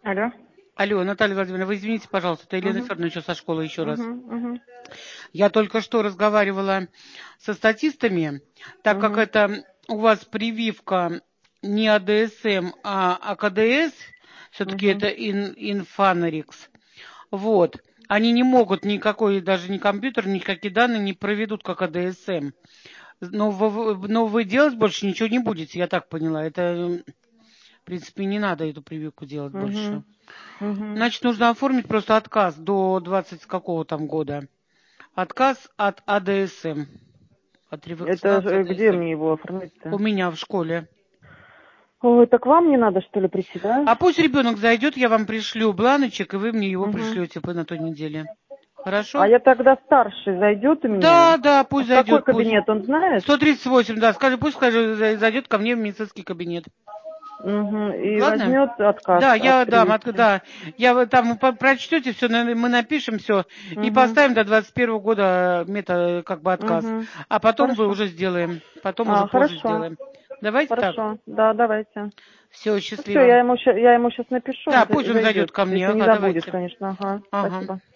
Алло. Алло, Наталья Владимировна, вы извините, пожалуйста, это Елена Мгм. Федоровна еще со школы еще раз. Мгм. Я только что разговаривала со статистами, так как Мгм. это у вас прививка не АДСМ, а АКДС, все-таки Мгм. это Инфанерикс. Вот. Они не могут никакой, даже ни компьютер, никакие данные не проведут, как АДСМ. Но вы делать больше ничего не будете, я так поняла. Это, в принципе, не надо эту прививку делать больше. Мгм. Мгм. Значит, нужно оформить просто отказ до 20 какого там года. Отказ от АДСМ. От Это ревакцинации где АДСМ. мне его У оформить-то? меня в школе. Ой, так вам не надо, что ли, прийти, да? А пусть ребенок зайдет, я вам пришлю бланочек, и вы мне его Мгм. пришлете на той неделе. А Хорошо? я тогда старший зайдет у меня? Да, да, А пусть в какой зайдет, пусть. кабинет, он знает? 138, да, скажи, пусть зайдет ко мне в медицинский кабинет. Угу. И Ладно? возьмет отказ Да, от я дам, прививки. да. Вы там прочтете все, мы напишем все и Угу. поставим до 21 года как бы отказ. Угу. А потом вы Хорошо. уже сделаем. Потом уже позже Хорошо. сделаем. Давайте так. Хорошо. Да, давайте. Все, Ну все, счастливо. я ему сейчас напишу Да, и пусть он зайдет зайдет. ко мне. Если не Ага, забудет, давайте. конечно. Ага. Ага. Спасибо.